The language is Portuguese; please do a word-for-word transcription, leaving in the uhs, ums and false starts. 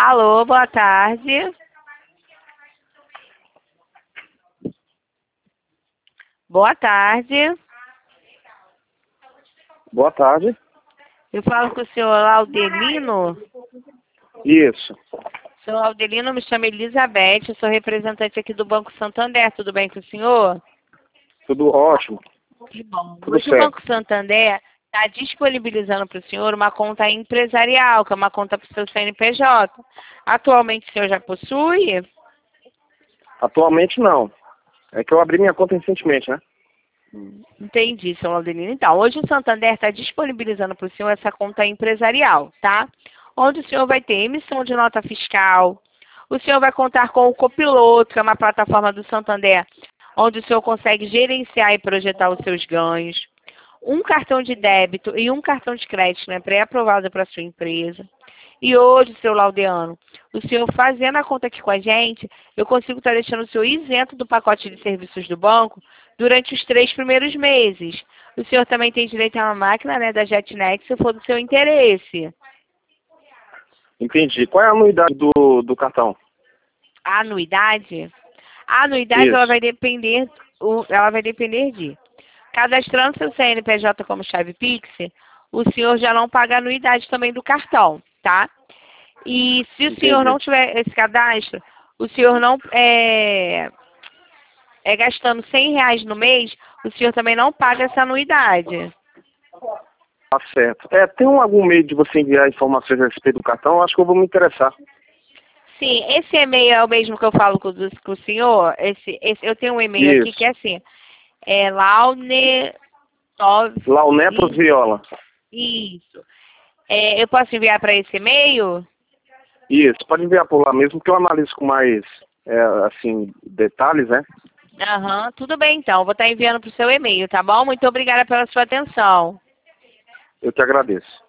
Alô, boa tarde. Boa tarde. Boa tarde. Eu falo com o senhor Laudelino. Isso. Senhor Laudelino, me chamo Elizabeth, eu sou representante aqui do Banco Santander. Tudo bem com o senhor? Tudo ótimo. Que bom. Tudo Hoje certo. o Banco Santander está disponibilizando para o senhor uma conta empresarial, que é uma conta para o seu C N P J. Atualmente o senhor já possui? Atualmente não. É que eu abri minha conta recentemente, né? Entendi, senhor Laudelino. Então, hoje o Santander está disponibilizando para o senhor essa conta empresarial, tá? Onde o senhor vai ter emissão de nota fiscal, o senhor vai contar com o Copiloto, que é uma plataforma do Santander, onde o senhor consegue gerenciar e projetar os seus ganhos, um cartão de débito e um cartão de crédito, né, pré-aprovado para a sua empresa. E hoje, seu Laudeano, o senhor fazendo a conta aqui com a gente, eu consigo estar deixando o senhor isento do pacote de serviços do banco durante os três primeiros meses. O senhor também tem direito a uma máquina, né, da JetNet, se for do seu interesse. Entendi. Qual é a anuidade do, do cartão? A anuidade? A anuidade, Isso. ela vai depender, o- ela vai depender de cadastrando seu C N P J como chave Pix, o senhor já não paga a anuidade também do cartão, tá? E se o Entendi. senhor não tiver esse cadastro, o senhor não é, é gastando cem reais no mês, o senhor também não paga essa anuidade. Tá certo. É, tem um- algum meio de você enviar informações a respeito do cartão? Acho que eu vou me interessar. Sim, esse e-mail é o mesmo que eu falo com, o- com o senhor. Esse, esse, eu tenho um e-mail aqui Isso. que é assim, é Laune... Launeto Viola. Isso. É, eu posso enviar para esse e-mail? Isso. Pode enviar por lá mesmo, que eu analiso com mais, é, assim, detalhes, né? Aham, tudo bem então. Vou estar enviando para o seu e-mail, tá bom? Muito obrigada pela sua atenção. Eu te agradeço.